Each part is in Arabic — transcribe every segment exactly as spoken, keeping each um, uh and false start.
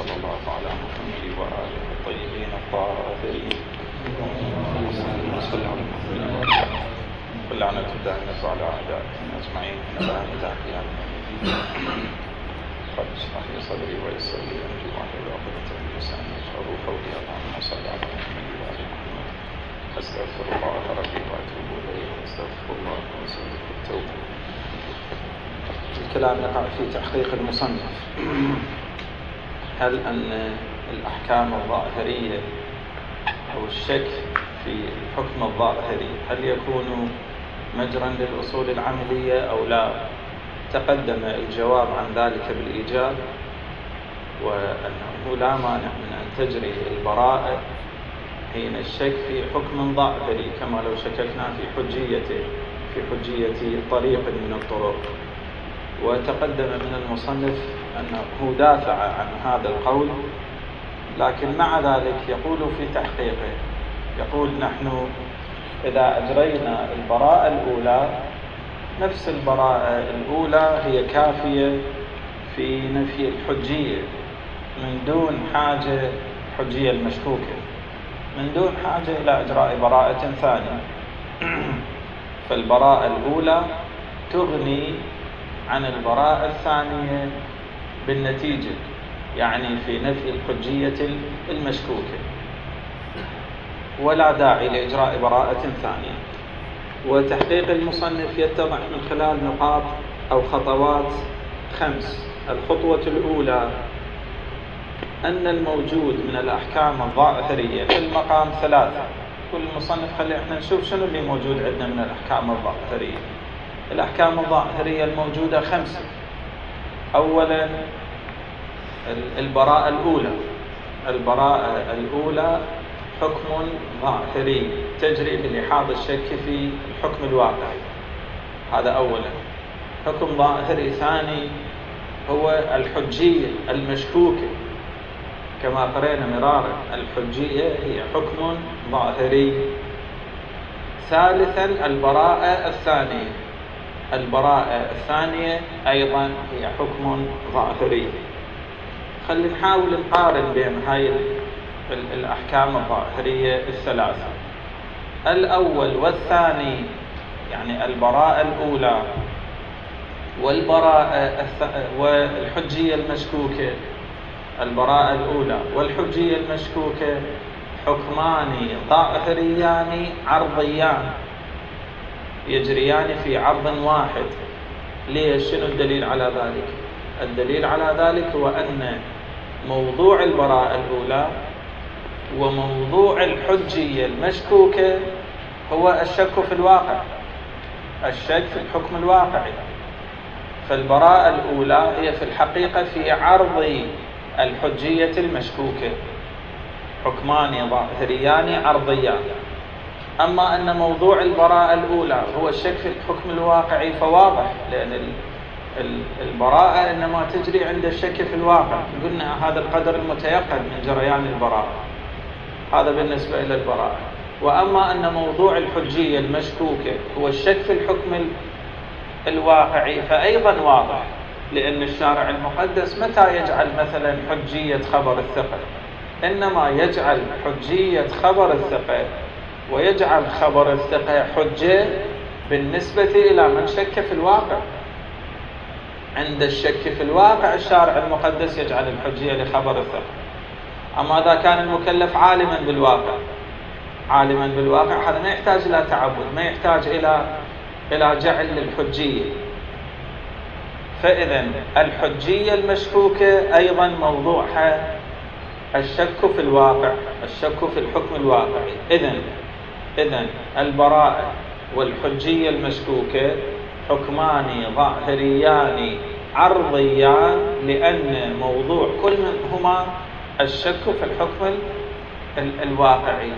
وصلى الله على محمد وآله الطيبين الطاهرين وصلى على محمد واللعنة الدائمة على أعدائهم أجمعين إلى يوم القيامة. رب اشرح لي صدري ويسر لي أمري واحلل عقدة من لساني يفقهوا قولي. اللهم صل على محمد وآل محمد. أستغفر الله ربي وأتوب إليه. أستغفر الله وأستغفر التوبة. الكلام يقع في تحقيق المصنف. هل أن الأحكام الظاهرية أو الشك في الحكم الظاهري هل يكون مجرا للأصول العملية أو لا؟ تقدم الجواب عن ذلك بالإيجاب، وأنه لا مانع من أن تجري البراءة حين الشك في حكم ظاهري، كما لو شككنا في حجيته في حجية طريق من الطرق. وتقدم من المصنف أنه دافع عن هذا القول، لكن مع ذلك يقول في تحقيقه، يقول نحن إذا أجرينا البراءة الأولى نفس البراءة الأولى هي كافية في نفي الحجية من دون حاجة الحجية المشكوكة من دون حاجة إلى إجراء براءة ثانية. فالبراءة الأولى تغني عن البراءة الثانية بالنتيجة، يعني في نفي الحجية المشكوكة، ولا داعي لإجراء براءة ثانية. وتحقيق المصنف يتضح من خلال نقاط أو خطوات خمس. الخطوة الأولى أن الموجود من الأحكام الظاهرية في المقام ثلاثة. كل المصنف خلي احنا نشوف شنو اللي موجود عندنا من الأحكام الظاهرية. الأحكام الظاهرية الموجودة خمسة. أولا البراءة الأولى. البراءة الأولى حكم ظاهري تجري بلحاظ الشك في الحكم الواقعي، هذا أولا. حكم ظاهري ثاني هو الحجية المشكوكة، كما قرأنا مرارا الحجية هي حكم ظاهري. ثالثا البراءة الثانية. البراءة الثانية أيضا هي حكم ظاهري. خلينا نحاول نقارن بين هاي الأحكام الظاهرية الثلاثة. الأول والثاني، يعني البراءة الأولى والبراءة والحجية المشكوكة. البراءة الأولى والحجية المشكوكة حكمان ظاهريان عرضيان يجريان في عرض واحد. ليش؟ شنو الدليل على ذلك؟ الدليل على ذلك هو أن موضوع البراءة الأولى وموضوع الحجية المشكوكة هو الشك في الواقع، الشك في الحكم الواقعي. فالبراءة الأولى هي في الحقيقة في عرض الحجية المشكوكة، حكمان ظاهريان عرضيان. أما أن موضوع البراءة الأولى هو الشك في الحكم الواقعي فواضح، لأن البراءة إنما تجري عند الشك في الواقع. قلنا هذا القدر المتيقن من جريان البراءة، هذا بالنسبة إلى البراءة. وأما أن موضوع الحجية المشكوكة هو الشك في الحكم الواقعي فأيضا واضح، لأن الشارع المقدس متى يجعل مثلا حجية خبر الثقة؟ إنما يجعل حجية خبر الثقة ويجعل خبر الثقة حجة بالنسبة إلى من شك في الواقع. عند الشك في الواقع الشارع المقدس يجعل الحجية لخبر الثقة. أما إذا كان المكلف عالما بالواقع عالما بالواقع هذا ما يحتاج إلى تعبد، ما يحتاج إلى إلى جعل للحجية. فإذا الحجية المشكوكة أيضا موضوعها الشك في الواقع، الشك في الحكم الواقعي. إذن إذن البراءة والحجية المشكوكة حكمان ظاهريان عرضيان، لأن موضوع كل منهما الشك في الحكم الواقعي.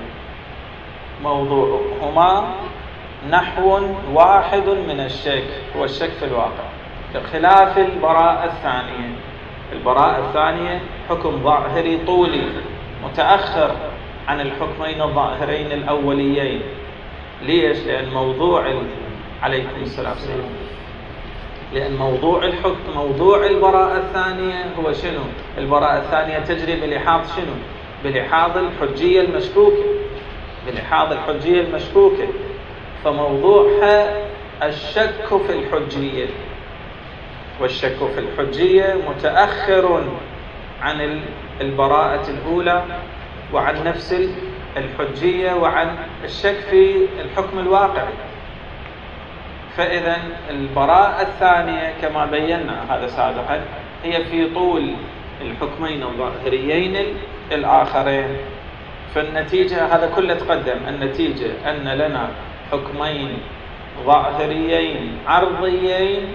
موضوعهما نحو واحد من الشك، هو الشك في الواقع، بخلاف البراءة الثانية. البراءة الثانية حكم ظاهري طولي متأخر عن الحكمين الظاهرين الأوليين. ليش؟ لأن موضوع عليكم السلام لأن موضوع الحكم موضوع البراءة الثانية هو شنو؟ البراءة الثانية تجري بلحاظ شنو؟ بلحاظ الحجية المشكوكة، بلحاظ الحجية المشكوكة، فموضوعها الشك في الحجية، والشك في الحجية متأخر عن البراءة الأولى وعن نفس الحجية وعن الشك في الحكم الواقعي. فإذا البراءة الثانية كما بينا هذا سابقا هي في طول الحكمين الظاهريين الآخرين. فالنتيجة هذا كله تقدم، النتيجة أن لنا حكمين ظاهريين عرضيين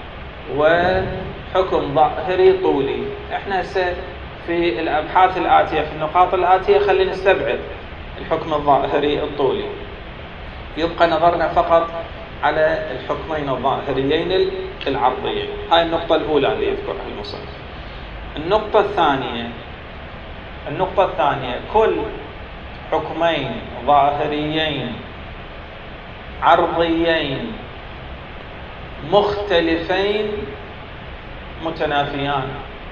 وحكم ظاهري طولي. احنا في الأبحاث الآتية في النقاط الآتية خلينا نستبعد الحكم الظاهري الطولي، يبقى نظرنا فقط على الحكمين الظاهريين العرضيين. هاي النقطة الأولى اللي يذكرها المصنف. النقطة الثانية النقطة الثانية كل حكمين ظاهريين عرضيين مختلفين متنافيان.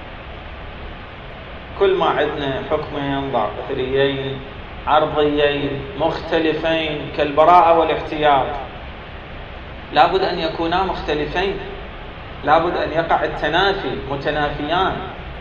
كل ما عندنا حكمين ظاهريين عرضيين مختلفين كالبراءة والاحتياط لابد أن يكونا مختلفين، لابد أن يقع التنافي، متنافيان.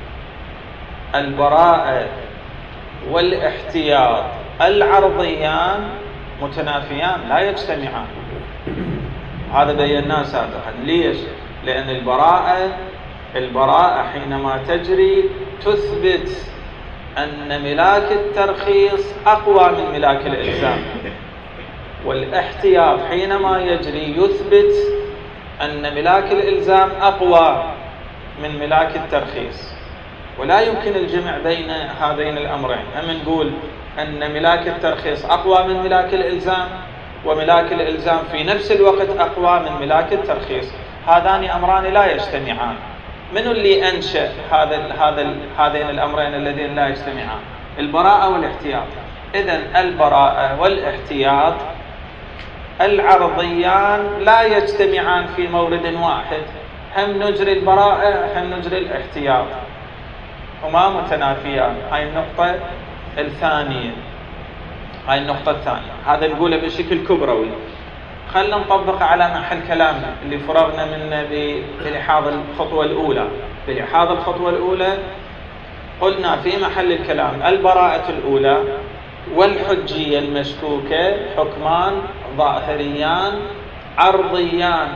البراءة والاحتياط العرضيان متنافيان لا يجتمعان. هذا بيناه سابقا. ليش؟ لأن البراءة البراءة حينما تجري تثبت أن ملاك الترخيص أقوى من ملاك الإلزام، والاحتياط حينما يجري يثبت أن ملاك الإلزام أقوى من ملاك الترخيص. ولا يمكن الجمع بين هذين الأمرين، أما نقول أن ملاك الترخيص أقوى من ملاك الإلزام وملاك الإلزام في نفس الوقت أقوى من ملاك الترخيص، هذان أمران لا يجتمعان. من اللي أنشأ هذا هذا هذين الأمرين الذين لا يجتمعان؟ البراءة والاحتياط. إذن البراءة والاحتياط العرضيان لا يجتمعان في مورد واحد، هم نجري البراءة هم نجري الاحتياط، هما متنافيان. هاي النقطة الثانية هاي النقطة الثانية هذا نقوله بشكل كبروي. خلنا نطبق على محل كلامنا اللي فرغنا منه بلحاظ الخطوة الأولى. بلحاظ الخطوة الأولى قلنا في محل الكلام البراءة الأولى والحجية المشكوكة حكمان ظاهريان عرضيان،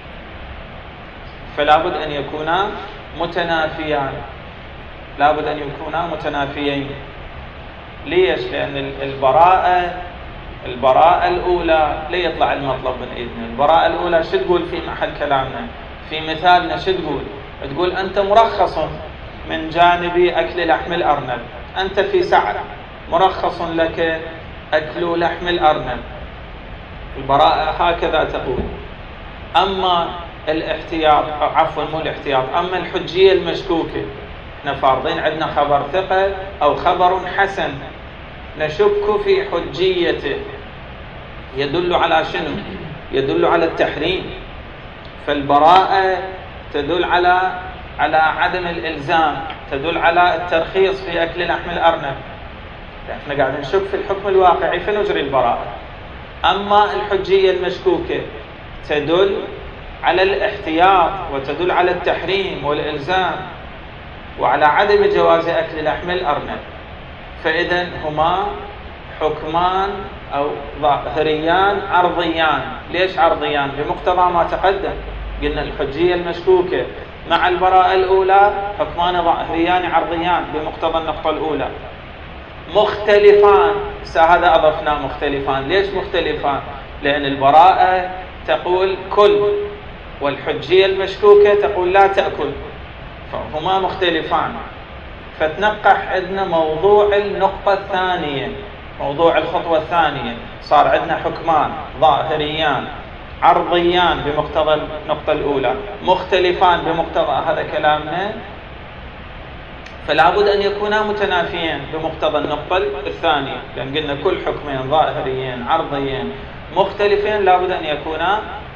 فلا بد أن يكونا متنافيان، لا بد أن يكونا متنافيين. ليش؟ لأن البراءة البراءة الأولى لا يطلع المطلب من إذن. البراءة الأولى شو تقول في محل كلامنا؟ في مثالنا شو تقول؟ تقول أنت مرخص من جانب أكل لحم الأرنب، أنت في سعة مرخص لك أكل لحم الأرنب. البراءة هكذا تقول. أما الاحتياط عفوا مو الاحتياط أما الحجية المشكوكة، احنا فارضين عندنا خبر ثقة أو خبر حسن نشك في حجيته، يدل على شنو؟ يدل على التحريم. فالبراءة تدل على على عدم الإلزام، تدل على الترخيص في أكل لحم الأرنب. احنا قاعدين نشك في الحكم الواقعي فنجري البراءة. أما الحجية المشكوكة تدل على الاحتياط وتدل على التحريم والإلزام وعلى عدم جواز أكل لحم الأرنب. فإذا هما حكمان أو ظاهريان عرضيان. ليش عرضيان؟ بمقتضى ما تقدم، قلنا الحجية المشكوكة مع البراءة الأولى حكمان ظاهريان عرضيان بمقتضى النقطة الأولى. مختلفان، هذا أضفنا مختلفان. ليش مختلفان؟ لأن البراءة تقول كل والحجية المشكوكة تقول لا تأكل، فهما مختلفان. فتنقح عندنا موضوع النقطة الثانية، موضوع الخطوة الثانية. صار عندنا حكمان ظاهريان عرضيان بمقتضى النقطة الأولى، مختلفان بمقتضى هذا كلامنا، فلا بد أن يكونا متنافيين بمقتضى النقطة الثانية. لأن قلنا كل حكمين ظاهريين عرضيين مختلفين لا بد أن يكونا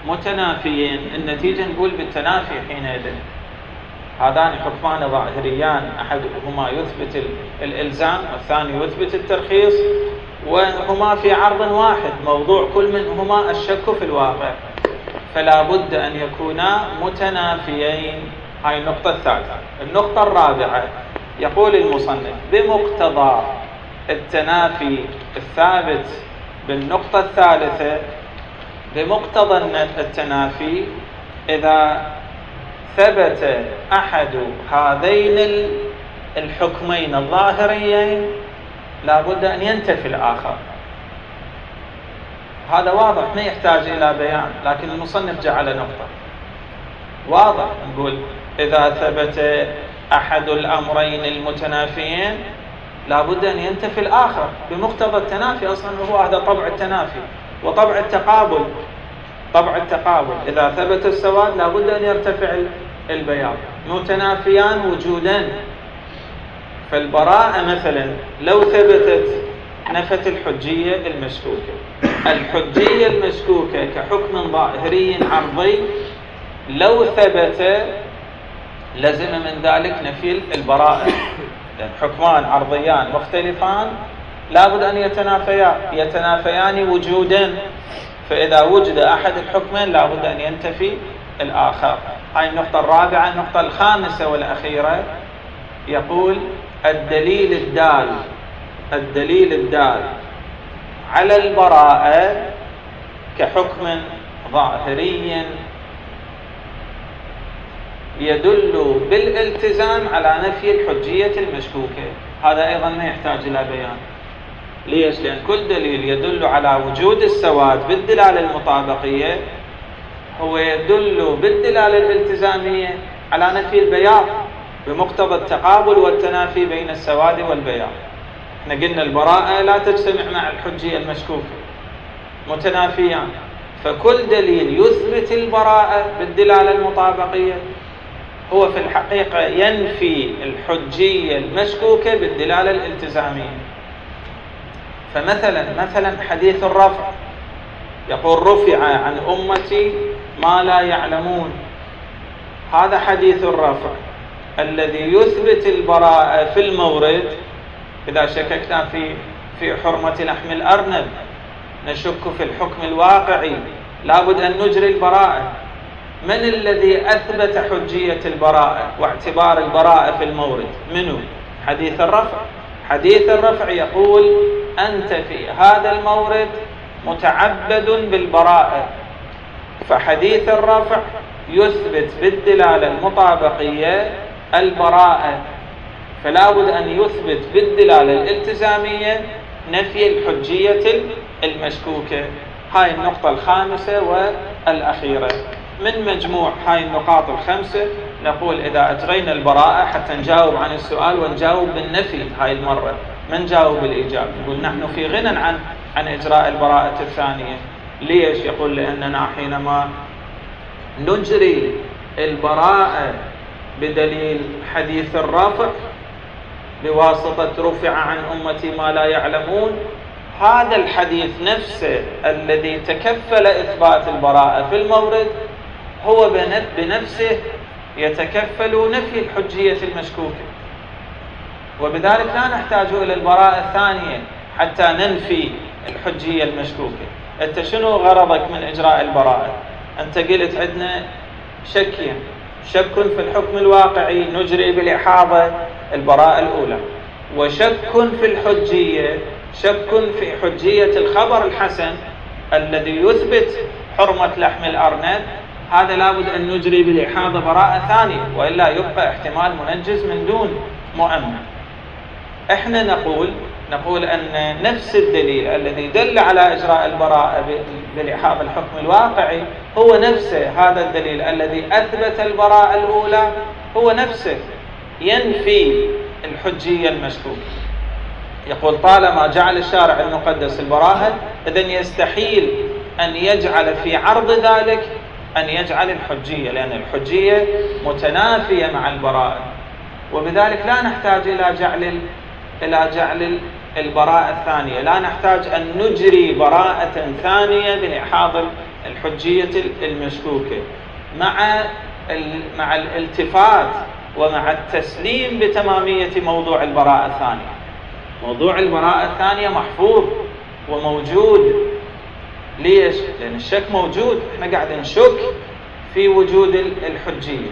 متنافيين، النتيجة نقول بالتنافي حينئذ. هذان حكمان ظاهريان، أحدهما يثبت الإلزام والثاني يثبت الترخيص، وهما في عرض واحد، موضوع كل منهما الشك في الواقع، فلا بد أن يكونا متنافيين. هاي النقطة الثالثة. النقطة الرابعة، يقول المصنف بمقتضى التنافي الثابت بالنقطة الثالثة، بمقتضى التنافي إذا ثبت أحد هذين الحكمين الظاهريين لا بد أن ينتفي الآخر. هذا واضح ما يحتاج إلى بيان، لكن المصنف جعل نقطة واضح. نقول إذا ثبت أحد الأمرين المتنافيين لا بد أن ينتفي الآخر بمقتضى التنافي. أصلا هو هذا طبع التنافي وطبع التقابل. طبع التقابل إذا ثبت السواد لا بد أن يرتفع البياض، متنافيان وجودا. فالبراءة مثلا لو ثبتت نفت الحجية المشكوكة. الحجية المشكوكة كحكم ظاهري عرضي لو ثبت لزم من ذلك نفي البراءة، لأن حكمان عرضيان مختلفان لابد أن يتنافيان يتنافيان وجودا، فإذا وجد أحد الحكمين لابد أن ينتفي الآخر. هاي النقطة الرابعة. النقطة الخامسة والأخيرة، يقول الدليل الدال الدليل الدال على البراءة كحكم ظاهري يدل بالالتزام على نفي الحجية المشكوكة. هذا أيضا ما يحتاج إلى بيان. ليش؟ لأن كل دليل يدل على وجود السواد بالدلالة المطابقية هو يدل بالدلالة الالتزامية على نفي البياض بمقتضى التقابل والتنافي بين السواد والبياض. احنا قلنا البراءة لا تجتمع مع الحجية المشكوكة، متنافيان، فكل دليل يثبت البراءة بالدلالة المطابقية هو في الحقيقة ينفي الحجية المشكوكة بالدلالة الالتزامية. فمثلا مثلا حديث الرفع، يقول رفع عن أمتي ما لا يعلمون. هذا حديث الرفع الذي يثبت البراءة في المورد. إذا شككنا في في حرمة لحم الأرنب نشك في الحكم الواقعي، لابد أن نجري البراءة. من الذي أثبت حجية البراءة واعتبار البراءة في المورد؟ منه؟ حديث الرفع. حديث الرفع يقول أنت في هذا المورد متعبد بالبراءة، فحديث الرفع يثبت بالدلالة المطابقية البراءة، فلا بد أن يثبت بالدلالة الالتزامية نفي الحجية المشكوكة. هاي النقطة الخامسة والأخيرة. من مجموع هاي النقاط الخمسة نقول إذا أجرينا البراءة حتى نجاوب عن السؤال ونجاوب بالنفي هاي المرة، ما نجاوب بالإيجاب. نقول نحن في غنى عن عن إجراء البراءة الثانية. ليش؟ يقول لأننا حينما نجري البراءة بدليل حديث الرفع بواسطة رفع عن أمتي ما لا يعلمون، هذا الحديث نفسه الذي تكفل إثبات البراءة في المورد هو بنفسه يتكفل نفي الحجية المشكوكة، وبذلك لا نحتاج إلى البراءة الثانية حتى ننفي الحجية المشكوكة. أنت شنو غرضك من إجراء البراءة؟ أنت قلت عندنا شكين، شك في الحكم الواقعي نجري بالإحاضة البراءة الأولى، وشك في الحجية، شك في حجية الخبر الحسن الذي يثبت حرمة لحم الأرنب، هذا لابد أن نجري بالإحاضة براءة ثانية، وإلا يبقى احتمال منجز من دون مؤمن. احنا نقول نقول أن نفس الدليل الذي دل على إجراء البراءة بالإحاضة الحكم الواقعي هو نفسه هذا الدليل الذي أثبت البراءة الأولى، هو نفسه ينفي الحجية المشكوكة. يقول طالما جعل الشارع المقدس البراءة إذن يستحيل أن يجعل في عرض ذلك أن يجعل الحجية، لأن الحجية متنافية مع البراءة، وبذلك لا نحتاج إلى جعل إلى جعل البراءة الثانية، لا نحتاج أن نجري براءة ثانية بالإحاضة الحجية المشكوكة مع مع الالتفات ومع التسليم بتمامية موضوع البراءة الثانية. موضوع البراءة الثانية محفوظ وموجود. ليش؟ لأن الشك موجود، احنا قاعد نشك في وجود الحجية.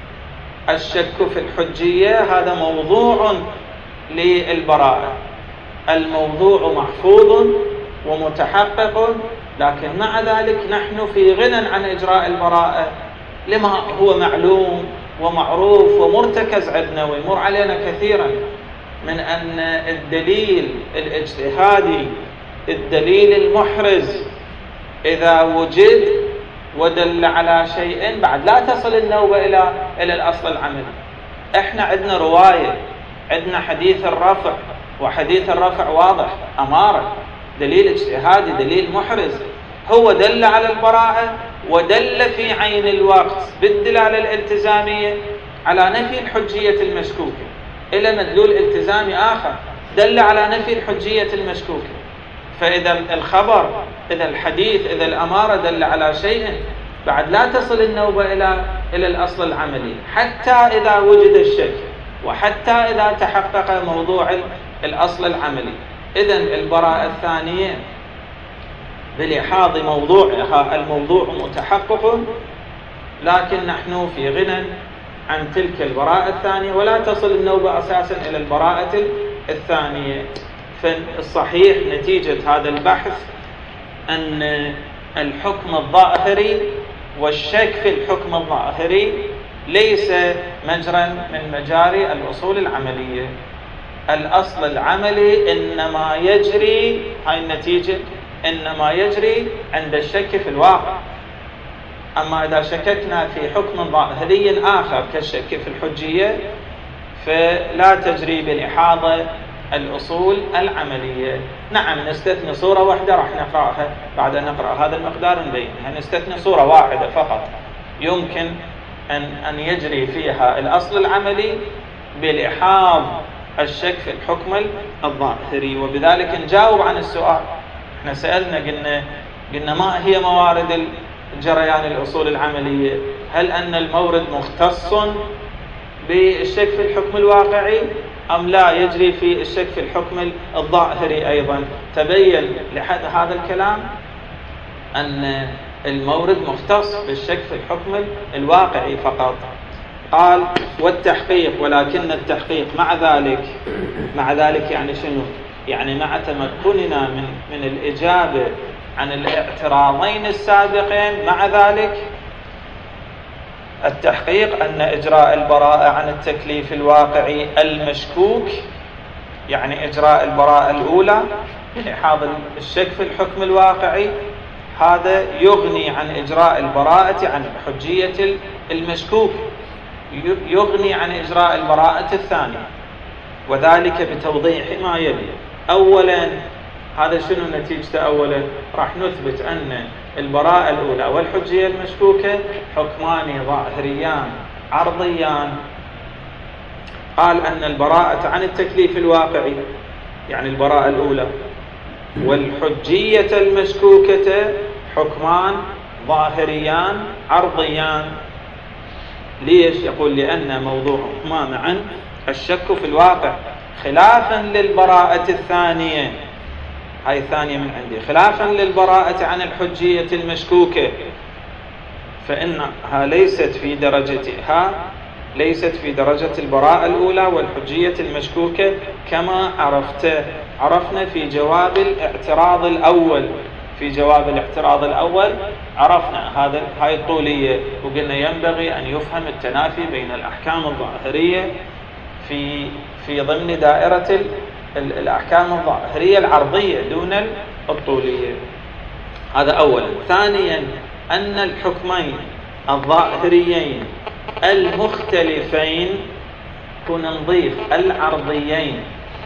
الشك في الحجية هذا موضوع للبراءة، الموضوع محفوظ ومتحقق، لكن مع ذلك نحن في غنى عن إجراء البراءة لما هو معلوم ومعروف ومرتكز عندنا ويمر علينا كثيرا من أن الدليل الاجتهادي، الدليل المحرز إذا وجد ودل على شيء بعد لا تصل النوبة إلى إلى الأصل العملي. إحنا عندنا رواية، عندنا حديث الرفع، وحديث الرفع واضح أمارة، دليل اجتهادي، دليل محرز، هو دل على البراءة ودل في عين الوقت بالدلالة الالتزامية على نفي الحجية المشكوكة، إلى مدلول التزامي آخر دل على نفي الحجية المشكوكة. فإذا الخبر، إذا الحديث، إذا الأمارة دل على شيء بعد لا تصل النوبة إلى إلى الأصل العملي حتى إذا وجد الشك وحتى إذا تحقق موضوع الأصل العملي. إذن البراءة الثانية بلحاظ موضوعها الموضوع متحقق، لكن نحن في غنى عن تلك البراءة الثانية ولا تصل النوبة أساسا إلى البراءة الثانية. فالصحيح نتيجة هذا البحث أن الحكم الظاهري والشك في الحكم الظاهري ليس مجرى من مجاري الأصول العملية. الأصل العملي إنما يجري، هاي النتيجة، إنما يجري عند الشك في الواقع. أما إذا شككنا في حكم ظاهري آخر كالشك في الحجية فلا تجري بالإحاضة الأصول العملية. نعم نستثني صورة واحدة راح نقرأها بعد أن نقرأ هذا المقدار نبينها، نستثني صورة واحدة فقط يمكن أن أن يجري فيها الأصل العملي بالإحاض الشك في الحكم الظاهري، وبذلك نجاوب عن السؤال. احنا سألنا قلنا قلنا ما هي موارد جريان الأصول العملية؟ هل أن المورد مختص بالشك في الحكم الواقعي أم لا يجري في الشك في الحكم الظاهري أيضا؟ تبين لحد هذا الكلام أن المورد مختص بالشك في الحكم الواقعي فقط. قال والتحقيق، ولكن التحقيق مع ذلك مع ذلك يعني شنو؟ يعني مع تمكننا من من الإجابة عن الاعتراضين السابقين، مع ذلك التحقيق أن إجراء البراءة عن التكليف الواقعي المشكوك، يعني إجراء البراءة الأولى بإحاض الشك في الحكم الواقعي، هذا يغني عن إجراء البراءة عن حجية المشكوك، يغني عن إجراء البراءة الثانية، وذلك بتوضيح ما يلي. أولا هذا شنو نتيجته؟ أولا راح نثبت أن البراءة الأولى والحجية المشكوكة حكمان ظاهريان عرضيان. قال أن البراءة عن التكليف الواقعي يعني البراءة الأولى والحجية المشكوكة حكمان ظاهريان عرضيان. ليش؟ يقول لأن موضوعهما معا الشك في الواقع، خلافا للبراءة الثانية، هاي الثانية من عندي، خلافا للبراءة عن الحجية المشكوكة فإنها ليست في درجتها ليست في درجة البراءة الأولى والحجية المشكوكة كما عرفت عرفنا في جواب الاعتراض الأول. في جواب الاعتراض الأول عرفنا هذا هاي الطولية، وقلنا ينبغي أن يفهم التنافي بين الأحكام الظاهرية في في ضمن دائرة الأحكام الظاهرية العرضية دون الطولية. هذا أولا. ثانيا أن الحكمين الظاهريين المختلفين، كنا نضيف العرضيين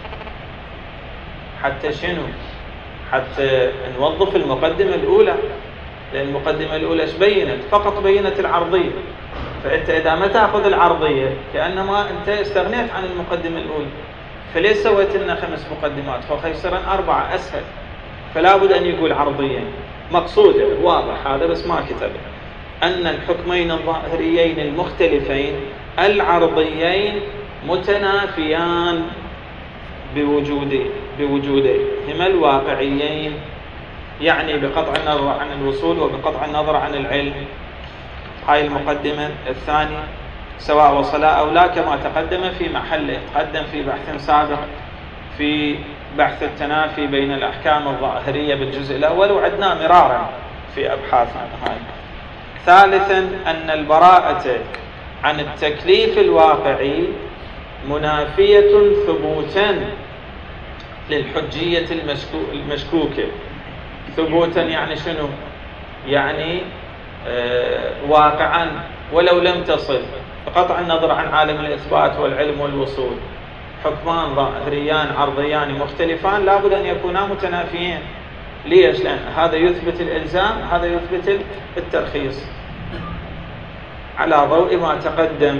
حتى شنو؟ حتى نوظف المقدمة الأولى، لأن المقدمة الأولى ايش بينت؟ فقط بينت العرضية. فأنت إذا ما تأخذ العرضية كأنما أنت استغنيت عن المقدمة الأولى، فليش سويت لنا خمس مقدمات؟ فخيصرا أربعة أسهل، فلا بد أن يقول عرضيا. مقصوده واضح هذا بس ما كتبه، أن الحكمين الظاهريين المختلفين العرضيين متنافيان بوجود بوجودهما الواقعيين، يعني بقطع النظر عن الوصول وبقطع النظر عن العلم. هاي المقدمة الثانية سواء وصلا أو لا كما تقدم في محله، تقدم في بحث سابق في بحث التنافي بين الأحكام الظاهرية بالجزء الأول، وعدنا مرارا في أبحاثنا هاي. ثالثا أن البراءة عن التكليف الواقعي منافية ثبوتا للحجية المشكوكة. ثبوتا يعني شنو؟ يعني آه واقعا ولو لم تصل، بقطع النظر عن عالم الإثبات والعلم والوصول، حكمان ظاهريان عرضيان مختلفان لابد أن يكونا متنافيين. ليش؟ لأن هذا يثبت الإلزام، هذا يثبت الترخيص على ضوء ما تقدم.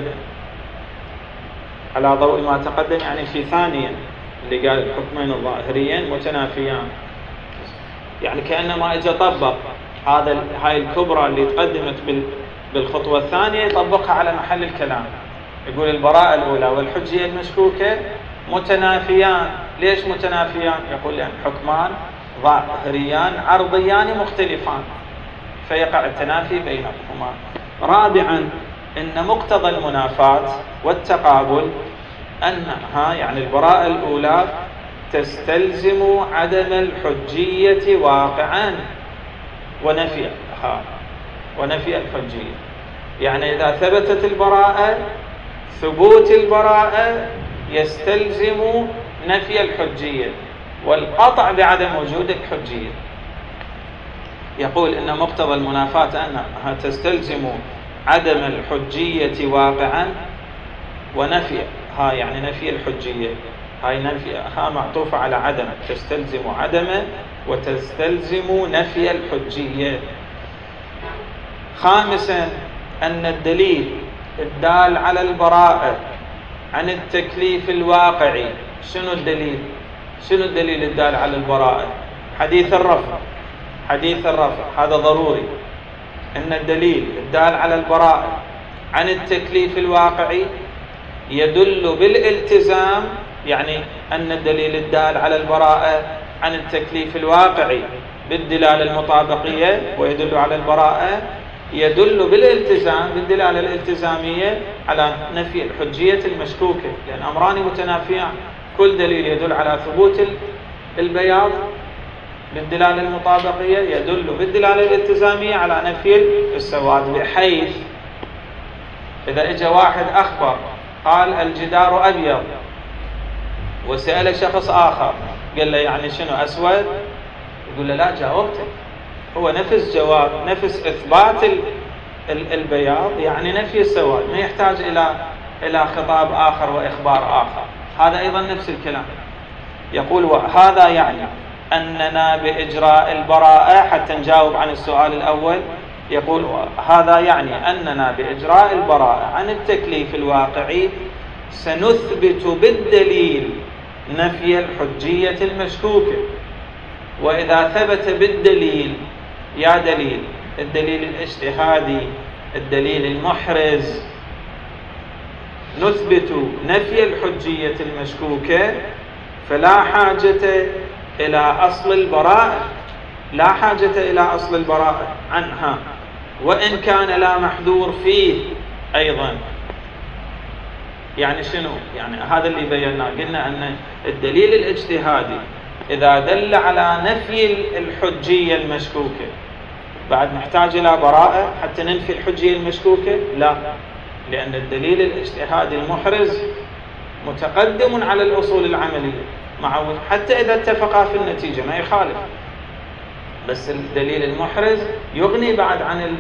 على ضوء ما تقدم يعني في ثانيا اللي قال الحكمين الظاهريين متنافيان، يعني كأنما إجا طبق هذا هاي الكبرى اللي تقدمت بالخطوة الثانية يطبقها على محل الكلام. يقول البراءة الأولى والحجية المشكوكة متنافيان. ليش متنافيان؟ يقول لأن حكمان ظاهريان عرضيان مختلفان فيقع التنافي بينهما. رابعا إن مقتضى المنافاة والتقابل أنها يعني البراءة الأولى تستلزم عدم الحجية واقعا ونفيها ونفي الحجية. يعني إذا ثبتت البراءة ثبوت البراءة يستلزم نفي الحجية والقطع بعدم وجود الحجية. يقول إن مقتضى المنافاة أنها تستلزم عدم الحجية واقعا ونفي، ها يعني نفي الحجية، هاي نفي ها معطوفة على عدم، تستلزم عدم وتستلزم نفي الحجية. خامسا أن الدليل الدال على البراءة عن التكليف الواقعي. شنو الدليل؟ شنو الدليل الدال على البراءة؟ حديث الرفع. حديث الرفع هذا ضروري. أن الدليل الدال على البراءة عن التكليف الواقعي يدل بالالتزام، يعني أن الدليل الدال على البراءة عن التكليف الواقعي بالدلالة المطابقية ويدل على البراءة يدل بالالتزام بالدلالة الالتزامية على نفي الحجية المشكوكة، لأن أمران متنافيان. كل دليل يدل على ثبوت البياض بالدلالة المطابقية يدل بالدلالة الالتزامية على نفي السواد، بحيث إذا اجى واحد أخبر قال الجدار أبيض وسأل شخص آخر قال له يعني شنو أسود؟ يقول له لا جاوبته. هو نفس جواب نفس إثبات البياض يعني نفي السواد، ما يحتاج إلى إلى خطاب آخر وإخبار آخر. هذا أيضا نفس الكلام. يقول وهذا يعني أننا بإجراء البراءة، حتى نجاوب عن السؤال الأول، يقول هذا يعني أننا بإجراء البراءة عن التكليف الواقعي سنثبت بالدليل نفي الحجية المشكوكة. وإذا ثبت بالدليل، يا دليل الدليل الاجتهادي الدليل المحرز، نثبت نفي الحجية المشكوكة، فلا حاجة إلى أصل البراءة، لا حاجة إلى أصل البراءة عنها، وإن كان لا محذور فيه أيضا. يعني شنو؟ يعني هذا اللي بيناه، قلنا أن الدليل الاجتهادي إذا دل على نفي الحجية المشكوكة بعد نحتاج إلى براءة حتى ننفي الحجية المشكوكة؟ لا، لأن الدليل الاجتهادي المحرز متقدم على الأصول العملية مع حتى إذا اتفقا في النتيجة ما يخالف، بس الدليل المحرز يغني بعد عن ال...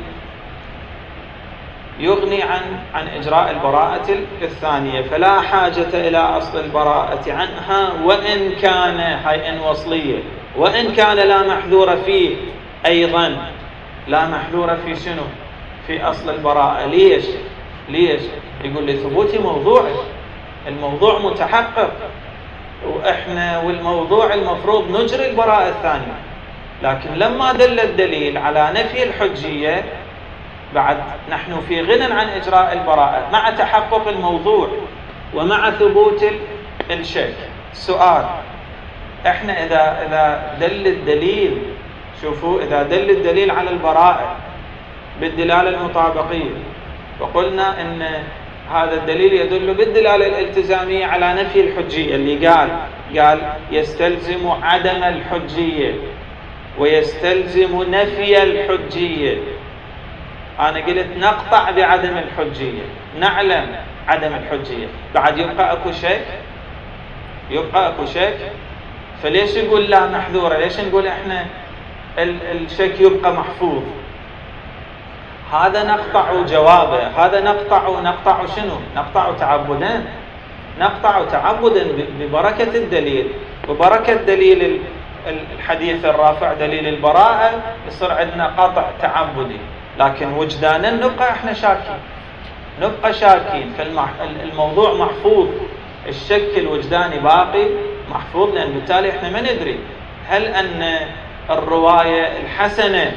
يغني عن عن إجراء البراءة الثانية. فلا حاجة إلى أصل البراءة عنها وإن كان هاي إن وصلية، وإن كان لا محذور فيه أيضا. لا محذور في شنو؟ في أصل البراءة. ليش؟ ليش؟ يقول لثبوت موضوعه، الموضوع متحقق وإحنا والموضوع المفروض نجري البراءة الثانية. لكن لما دل الدليل على نفي الحجية بعد نحن في غنى عن إجراء البراءة مع تحقق الموضوع ومع ثبوت الشك. سؤال: احنا إذا إذا دل الدليل، شوفوا، إذا دل الدليل على البراءة بالدلالة المطابقية، وقلنا إن هذا الدليل يدل بالدلالة الالتزامية على نفي الحجية، اللي قال قال يستلزم عدم الحجية ويستلزم نفي الحجية. أنا قلت نقطع بعدم الحجية، نعلم عدم الحجية، بعد يبقى أكو شك، يبقى أكو شك. فليش يقول لا محذورة؟ ليش نقول إحنا الشك يبقى محفوظ؟ هذا نقطع جوابه، هذا نقطع نقطع شنو؟ نقطع تعبدا، نقطع تعبدا ببركة الدليل، وبركة دليل الحديث الرافع دليل البراءة يصير عندنا قطع تعبدي. لكن وجدانا نبقى احنا شاكين، نبقى شاكين، فالموضوع محفوظ، الشك الوجداني باقي محفوظ، لأن بالتالي احنا ما ندري هل أن الرواية الحسنة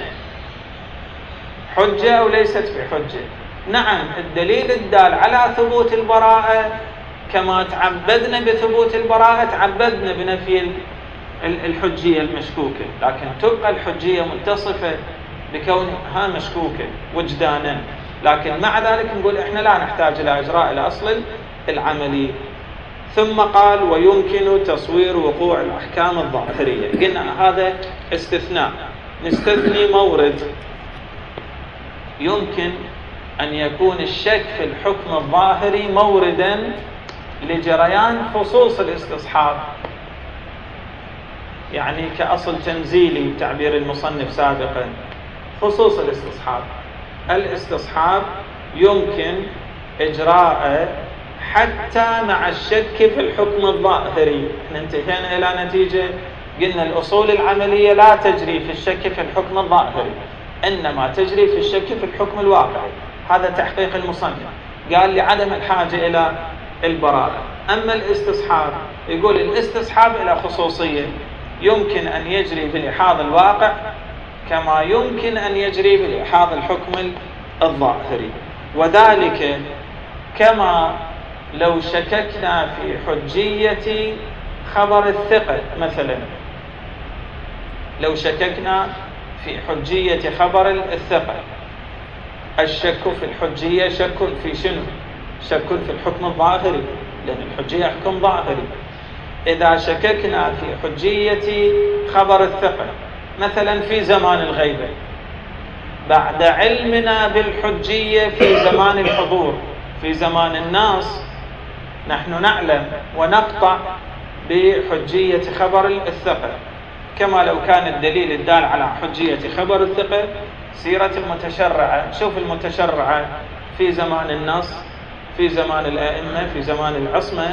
حجة أو ليست بحجة. نعم، الدليل الدال على ثبوت البراءة كما تعبدنا بثبوت البراءة تعبدنا بنفي الحجية المشكوكة، لكن تبقى الحجية متصفة بكونها مشكوكة وجدانا. لكن مع ذلك نقول احنا لا نحتاج إلى إجراء الأصل العملي. ثم قال: ويمكن تصوير وقوع الأحكام الظاهرية. قلنا هذا استثناء، نستثني مورد يمكن أن يكون الشك في الحكم الظاهري موردا لجريان خصوص الاستصحاب، يعني كأصل تنزيلي بتعبير المصنف سابقا، خصوص الاستصحاب. الاستصحاب يمكن إجراءه حتى مع الشك في الحكم الظاهري. احنا انتهينا إلى نتيجة قلنا الأصول العملية لا تجري في الشك في الحكم الظاهري، إنما تجري في الشك في الحكم الواقعي. هذا تحقيق المصنف، قال لعدم الحاجة إلى البراءة. أما الاستصحاب يقول الاستصحاب إلى خصوصية، يمكن أن يجري بلحاظ الواقع كما يمكن أن يجري بلحاظ الحكم الظاهري. وذلك كما لو شككنا في حجية خبر الثقة مثلا، لو شككنا في حجية خبر الثقة، الشك في الحجية شك في شنو؟ شك في الحكم الظاهري، لأن الحجية حكم ظاهري. إذا شككنا في حجية خبر الثقة مثلا في زمان الغيبة بعد علمنا بالحجية في زمان الحضور، في زمان الناس نحن نعلم ونقطع بحجية خبر الثقة، كما لو كان الدليل الدال على حجية خبر الثقة سيرة المتشرعة. شوف المتشرعة في زمان النص، في زمان الأئمة، في زمان العصمة،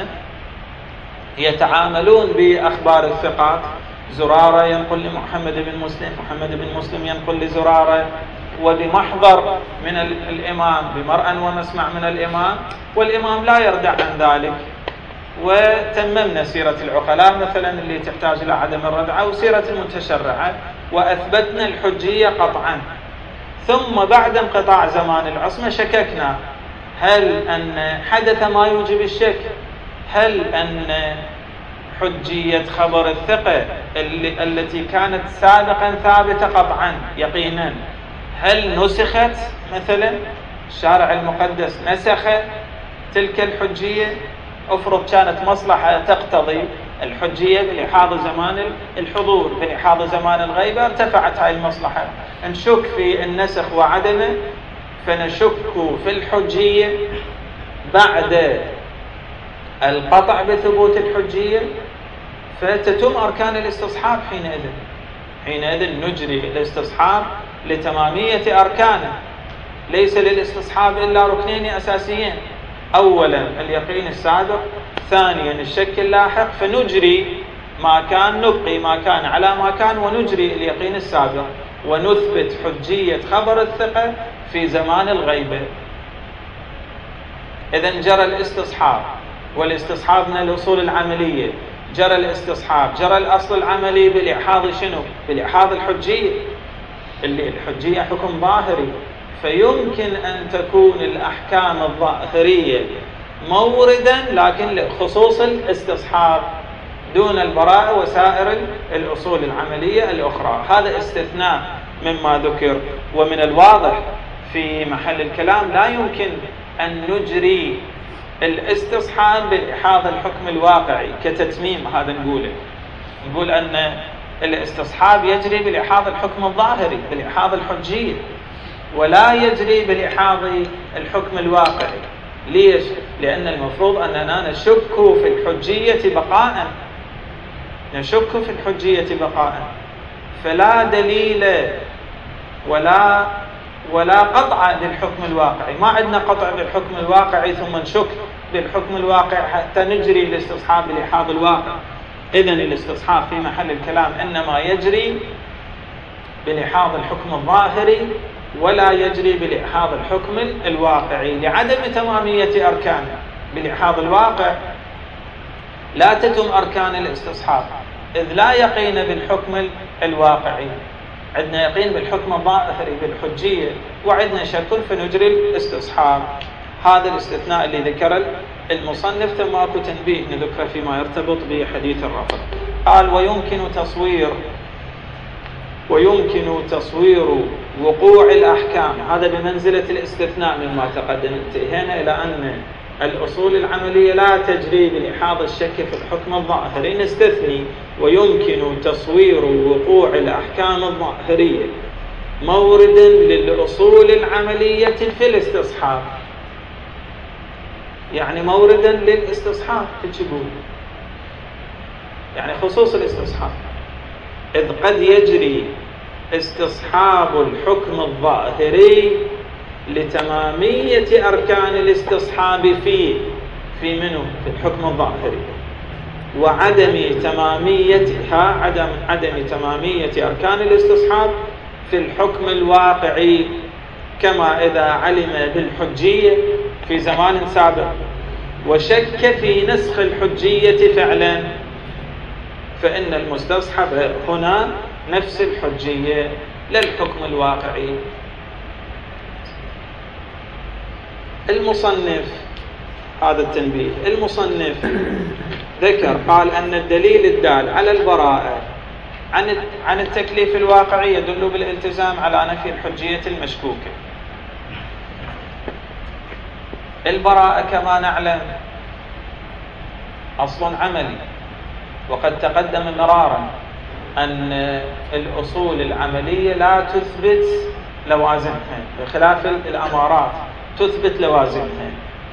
يتعاملون بأخبار الثقات. زرارة ينقل لمحمد بن مسلم، محمد بن مسلم ينقل لزرارة، وبمحضر من الإمام، بمرأى ومسمع من الإمام، والإمام لا يردع عن ذلك. وتممنا سيرة العقلاء مثلا اللي تحتاج إلى عدم الردعة، وسيرة المتشرعة، وأثبتنا الحجية قطعا. ثم بعد انقطاع زمان العصمة شككنا هل أن حدث ما يوجب الشك، هل أن حجية خبر الثقة التي كانت سابقا ثابتة قطعا يقينا، هل نسخت مثلا؟ الشارع المقدس نسخ تلك الحجية؟ افرض كانت مصلحة تقتضي الحجية بلحاظ زمان الحضور، بلحاظ زمان الغيبة، ارتفعت هاي المصلحة. نشك في النسخ وعدمه، فنشك في الحجية بعد القطع بثبوت الحجية، فتتم أركان الاستصحاب. حينئذ حينئذ نجري الاستصحاب لتمامية أركانه. ليس للاستصحاب إلا ركنين أساسيين: أولا اليقين السابق، ثانيا الشك اللاحق. فنجري ما كان، نبقي ما كان على ما كان، ونجري اليقين السابق، ونثبت حجية خبر الثقة في زمان الغيبة. إذن جرى الاستصحاب، والاستصحاب من الأصول العملية، جرى الاستصحاب، جرى الأصل العملي بالإحاض شنو؟ بالإحاض الحجية، اللي الحجية حكم ظاهري، فيمكن أن تكون الأحكام الظاهرية موردا لكن لخصوص الاستصحاب دون البراءة وسائر الأصول العملية الأخرى. هذا استثناء مما ذكر. ومن الواضح في محل الكلام لا يمكن أن نجري الاستصحاب بالإحاض الحكم الواقعي كتتميم. هذا نقوله، نقول أن الاستصحاب يجري بالإحاض الحكم الظاهري بالإحاض الحجية، ولا يجري بالإحاض الحكم الواقعي. ليش؟ لأن المفروض أننا نشك في الحجية بقاء، نشك في الحجية بقاء، فلا دليل ولا ولا قطع للحكم الواقعي. ما عندنا قطع بالحكم الواقعي ثم نشك بالحكم الواقع حتى نجري الاستصحاب بالإحاض الواقع. إذن الاستصحاب في محل الكلام إنما يجري بالإحاض الحكم الظاهري ولا يجري بالإحاض الحكم الواقعي لعدم تمامية أركانه. بالإحاض الواقع لا تتم أركان الاستصحاب إذ لا يقين بالحكم الواقعي، عندنا يقين بالحكم الظاهري بالحجية وعندنا شك فنجري الاستصحاب. هذا الاستثناء اللي ذكر المصنف. ثم اكو تنبيه نذكره فيما يرتبط بحديث الرفع. قال ويمكن تصوير ويمكن تصوير وقوع الأحكام. هذا بمنزلة الاستثناء مما تقدم. انتهينا إلى أن الأصول العملية لا تجري بالإحاض الشك في الحكم الظاهري، نستثني ويمكن تصوير وقوع الأحكام الظاهرية موردا للأصول العملية في الاستصحاب، يعني موردا للاستصحاب تجيبون، يعني خصوص الاستصحاب، إذ قد يجري استصحاب الحكم الظاهري لتمامية أركان الاستصحاب فيه في منه في الحكم الظاهري وعدم تماميتها عدم عدم تمامية أركان الاستصحاب في الحكم الواقعي، كما إذا علم بالحجية في زمان سابق وشك في نسخ الحجية فعلا فإن المستصحب هنا نفس الحجية للحكم الواقعي. المصنف هذا التنبيه، المصنف ذكر قال أن الدليل الدال على البراءة عن عن التكليف الواقعي يدل بالالتزام على نفي الحجية المشكوكة. البراءة كما نعلم أصل عملي، وقد تقدم مرارا أن الأصول العملية لا تثبت لوازمها بخلاف الأمارات تثبت لوازمها.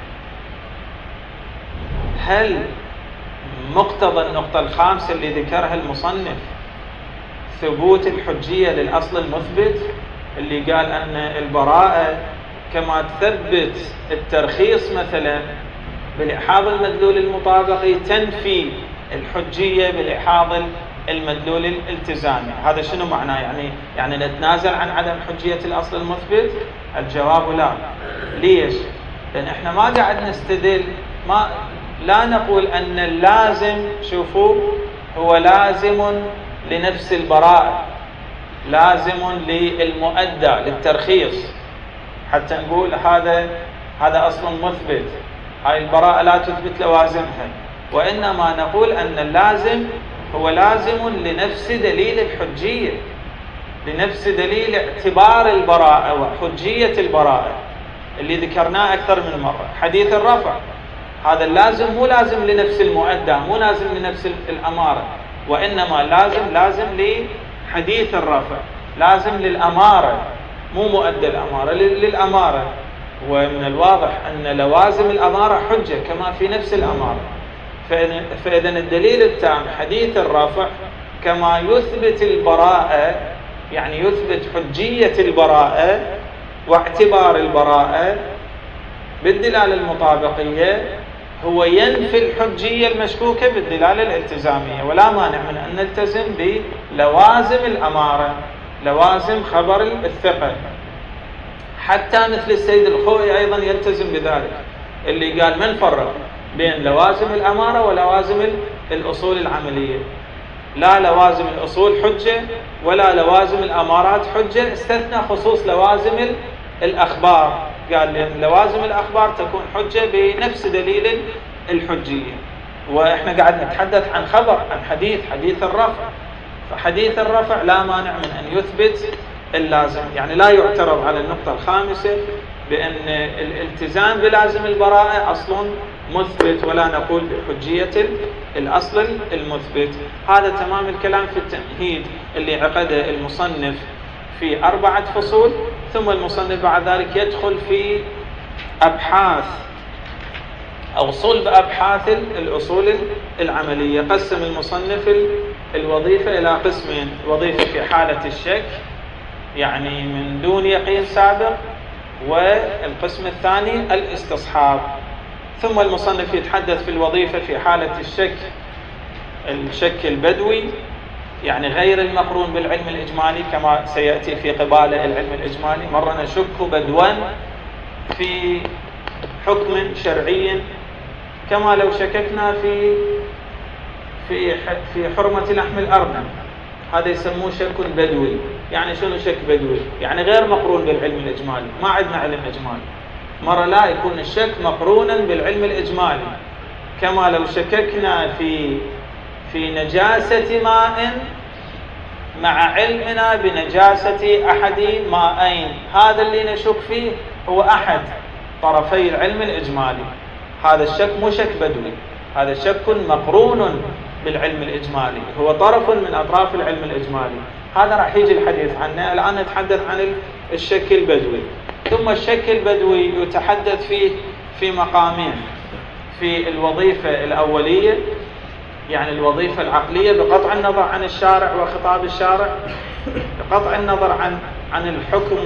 هل مقتضى النقطة الخامسة اللي ذكرها المصنف ثبوت الحجية للأصل المثبت اللي قال أن البراءة كما تثبت الترخيص مثلا بالإحاض المدلول المطابقي تنفي الحجية بالإحاض المدلول الالتزامي؟ هذا شنو معناه؟ يعني يعني نتنازل عن عدم حجية الأصل المثبت؟ الجواب لا. ليش؟ لأن احنا ما قاعد نستدل، ما لا نقول أن اللازم شوفوا هو لازم لنفس البراءة، لازم للمؤدى للترخيص حتى نقول هذا هذا أصل مثبت، هاي البراءة لا تثبت لوازمها، وإنما نقول أن اللازم هو لازم لنفس دليل الحجية، لنفس دليل اعتبار البراءة وحجية البراءة اللي ذكرناه أكثر من مرة. حديث الرفع هذا اللازم مو لازم لنفس المؤدى، مو لازم لنفس الأمارة، وإنما لازم لازم لحديث الرفع، لازم للأمارة مو مؤدى الأمارة، للأمارة. ومن الواضح أن لوازم الأمارة حجة كما في نفس الأمارة. فإذا الدليل التام حديث الرفع كما يثبت البراءة، يعني يثبت حجية البراءة واعتبار البراءة بالدلالة المطابقية، هو ينفي الحجية المشكوكة بالدلالة الالتزامية. ولا مانع من أن نلتزم بلوازم الأمارة، لوازم خبر الثقة. حتى مثل السيد الخوئي أيضا يلتزم بذلك، اللي قال من فرق بين لوازم الأمارة ولوازم الأصول العملية. لا لوازم الأصول حجة ولا لوازم الأمارات حجة، استثنى خصوص لوازم الأخبار، قال لأن لوازم الأخبار تكون حجة بنفس دليل الحجية. وإحنا قاعد نتحدث عن خبر، عن حديث، حديث الرفع، فحديث الرفع لا مانع من أن يثبت اللازم. يعني لا يعترض على النقطة الخامسة بأن الالتزام بلازم البراءة أصل مثبت، ولا نقول بحجية الأصل المثبت. هذا تمام الكلام في التمهيد اللي عقده المصنف في أربعة فصول، ثم المصنف بعد ذلك يدخل في أبحاث أو صلب أبحاث الأصول العملية. قسم المصنف الوظيفة إلى قسمين: وظيفة في حالة الشك، يعني من دون يقين سابق، والقسم الثاني الاستصحاب. ثم المصنف يتحدث في الوظيفة في حالة الشك، الشك البدوي، يعني غير المقرون بالعلم الإجمالي كما سيأتي في قبالة العلم الإجمالي. مرة نشك بدوا في حكم شرعي، كما لو شككنا في في في حرمة لحم الأرنب، هذا يسموه شك بدوي. يعني شنو شك بدوي؟ يعني غير مقرون بالعلم الإجمالي، ما عندنا علم إجمالي. مرة لا يكون الشك مقرونا بالعلم الإجمالي، كما لو شككنا في في نجاسة ماء مع علمنا بنجاسة أحد ماءين، هذا اللي نشك فيه هو أحد طرفي العلم الإجمالي. هذا الشك مو شك بدوي، هذا شك مقرون بالعلم الإجمالي، هو طرف من أطراف العلم الإجمالي. هذا راح يجي الحديث عنه. الآن نتحدث عن الشك البدوي. ثم الشك البدوي يتحدث فيه في مقامين: في الوظيفة الأولية، يعني الوظيفة العقلية بقطع النظر عن الشارع وخطاب الشارع، بقطع النظر عن عن الحكم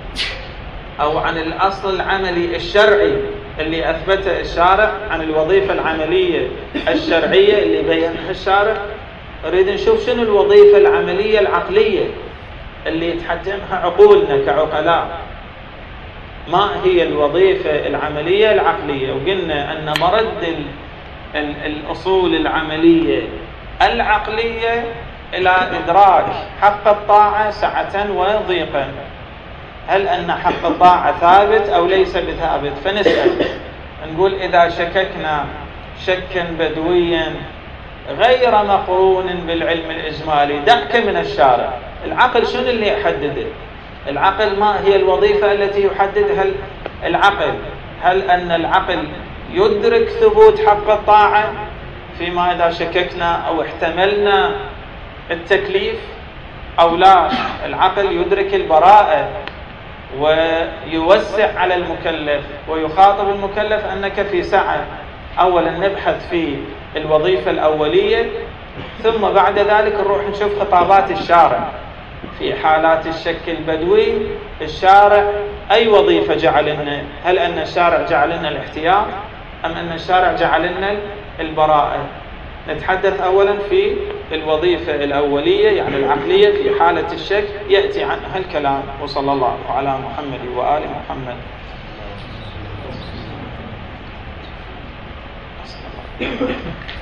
أو عن الأصل العملي الشرعي اللي أثبته الشارع، عن الوظيفة العملية الشرعية اللي بينها الشارع. نريد نشوف شنو الوظيفة العملية العقلية اللي يتحتمها عقولنا كعقلاء. ما هي الوظيفة العملية العقلية؟ وقلنا أن مرد الأصول العملية العقلية إلى إدراك حق الطاعة سعة وضيقا. هل أن حق الطاعة ثابت أو ليس بثابت؟ فنسأل، نقول إذا شككنا شكا بدويا غير مقرون بالعلم الإجمالي، دعك من الشارع، العقل شنو اللي يحدده؟ العقل ما هي الوظيفة التي يحددها العقل؟ هل أن العقل يدرك ثبوت حق الطاعة فيما إذا شككنا أو احتملنا التكليف أو لا؟ العقل يدرك البراءة ويوسع على المكلف ويخاطب المكلف أنك في سعة. أولا نبحث في الوظيفة الأولية، ثم بعد ذلك نروح نشوف خطابات الشارع. في حالات الشك البدوي الشارع أي وظيفة جعل لنا؟ هل أن الشارع جعل لنا الاحتياط أم أن الشارع جعل لنا البراءة؟ نتحدث أولا في الوظيفة الأولية يعني العقلية في حالة الشك، يأتي عنها الكلام. وصلى الله على محمد وآل محمد.